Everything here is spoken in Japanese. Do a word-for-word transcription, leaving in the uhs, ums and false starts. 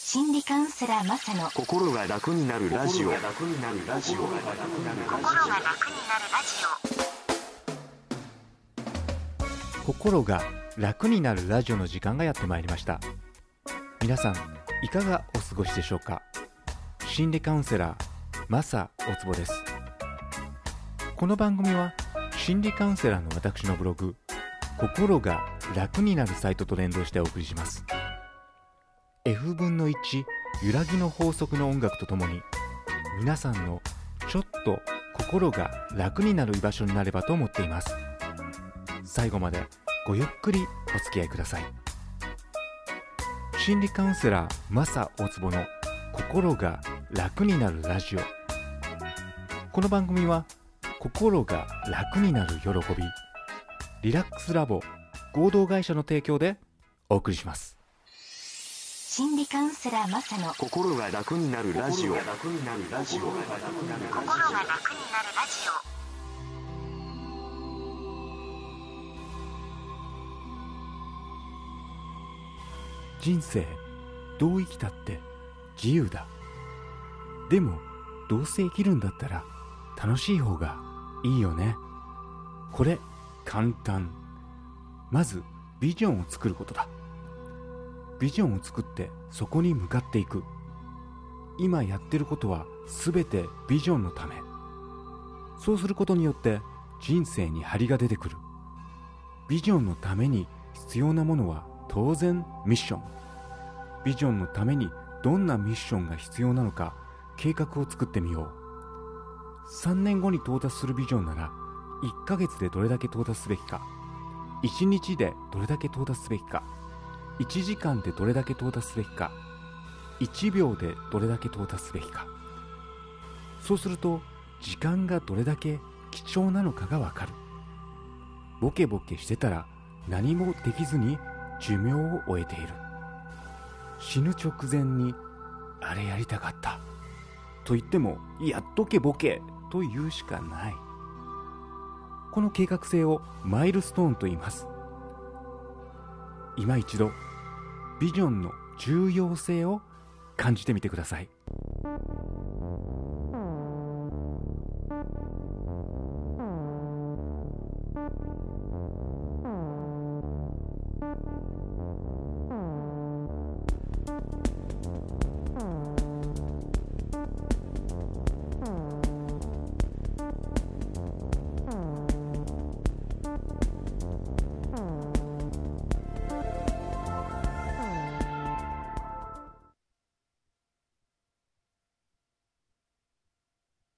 心理カウンセラーマサの心が楽になるラジオ。 心が楽になるラジオ。心が楽になるラジオの時間がやってまいりました。皆さんいかがお過ごしでしょうか。心理カウンセラーマサおつぼです。この番組は心理カウンセラーの私のブログ、心が楽になるサイトと連動してお送りします。 エフぶんのいち 揺らぎの法則の音楽とともに、皆さんのちょっと心が楽になる居場所になればと思っています。最後までごゆっくりお付き合いください。心理カウンセラーマサ大坪の心が楽になるラジオ。この番組は心が楽になる喜び、リラックスラボ合同会社の提供でお送りします。 心理カウンセラーマサの心が楽になるラジオ。 心が楽になるラジオ。 人生どう生きたって自由だ。でもどうせ生きるんだったら楽しい方がいいよね。これ簡単。まずビジョンを作ることだ。ビジョンを作ってそこに向かっていく。今やってることはすべてビジョンのため。そうすることによって人生に張りが出てくる。ビジョンのために必要なものは当然ミッション。ビジョンのためにどんなミッションが必要なのか計画を作ってみよう。さんねんごに到達するビジョンならいっかげつでどれだけ到達すべきか、いちにちでどれだけ到達すべきか、いちじかんでどれだけ到達すべきか、いちびょうでどれだけ到達すべきか。そうすると時間がどれだけ貴重なのかがわかる。ボケボケしてたら何もできずに寿命を終えている。死ぬ直前にあれやりたかったと言っても、やっとけボケと言うしかない。この計画性をマイルストーンと言います。今一度ビジョンの重要性を感じてみてください。